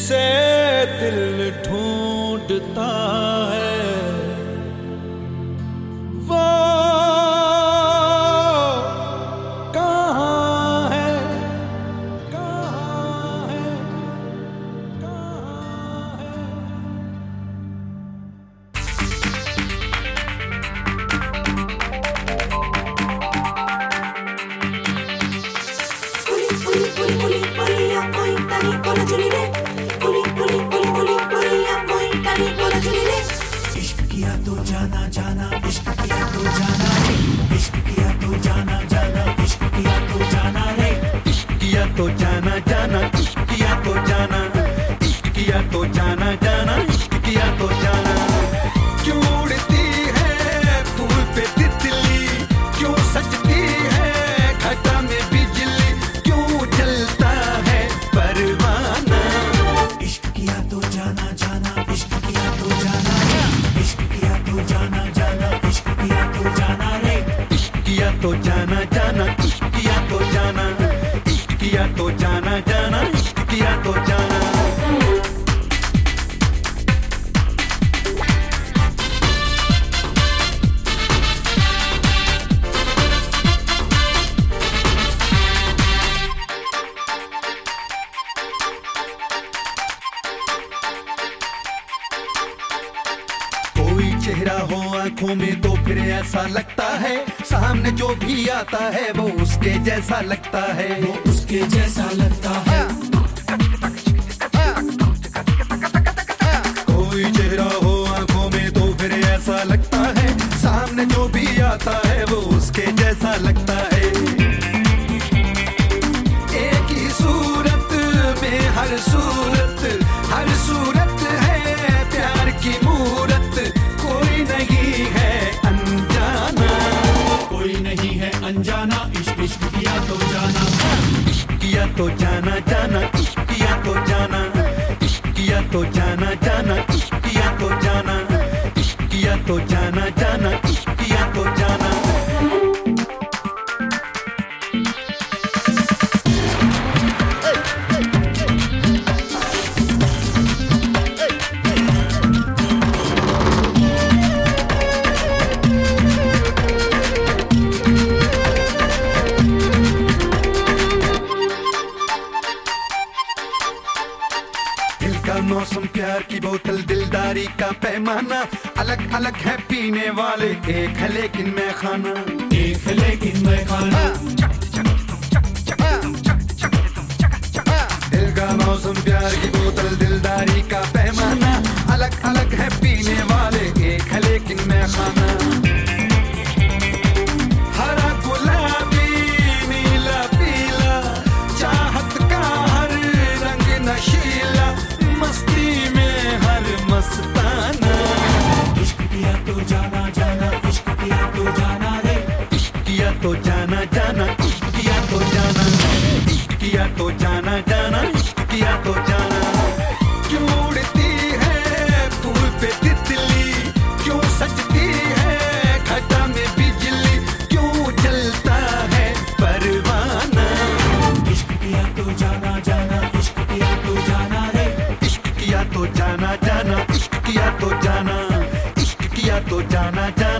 जिसे दिल ढूंढता है वो कहाँ है, कहाँ है, कहाँ है। इश्क किया तो जाना जाना, इश्क किया तो जाना रे, इश्क किया तो जाना जाना, इश्क किया तो जाना रे, इश्क किया तो जाना जाना, इश्क किया तो जाना, इश्क किया तो जाना जाना, इश्क किया तो जाना। क्यों उड़ती है फूल पे तितली, क्यों सजती है घटा में बिजली, क्यों जलता है परवाना। इश्क किया तो जाना जाना, इश्क किया तो जाना रे, इश्क किया तो जाना जाना, इश्क किया तो जाना रे, इश्क किया तो जाना जाना, इश्क किया तो जाना, इश्क किया तो जाना जाना, इश्क किया तो जाना। कोई चेहरा हो आंखों में तो फिर ऐसा लगता है, सामने जो भी आता है वो उसके जैसा लगता है, वो उसके जैसा लगता है। कोई चेहरा हो आंखों में तो फिर ऐसा लगता है, सामने जो भी आता है वो उसके जैसा लगता है। एक ही सूरत में हर सूरत, हर सूरत है प्यार की मूरत, कोई नहीं है अनजाना, कोई नहीं है अनजाना, इश्क इश्क किया तो जाना, इश्क किया तो जाना जाना, इश्क किया तो जाना, इश्क किया तो जाना जाना, इश्क किया तो जाना, इश्क किया तो जाना जाना, इश्क किया तो जाना। दिल का मौसम, प्यार की बोतल, दिलदारी का पैमाना, अलग अलग है पीने वाले, एक है लेकिन मैं खाना, एक है लेकिन मैं खाना। दिल का मौसम, प्यार की बोतल, दिलदारी का पैमाना, अलग अलग है पीने वाले, एक है लेकिन मैं खाना। हरा गुलाबी नीला पीला, चाहत का हर रंग नशीला, मस्ती में हर मस्ताना। इश्क किया तो जाना जाना, इश्क किया तो जाना रे, इश्क किया तो जाना जाना, इश्क किया तो जाना, इश्क किया तो जाना जाना, इश्क किया तो जाना। क्यों उड़ती है फूल पे तितली, क्यों सजती है घटा में बिजली, क्यों जलता है परवाना। इश्क किया तो जाना जाना, इश्क किया तो जाना रे, इश्क किया तो जाना जाना, इश्क किया तो जाना, इश्क किया तो जाना जाना।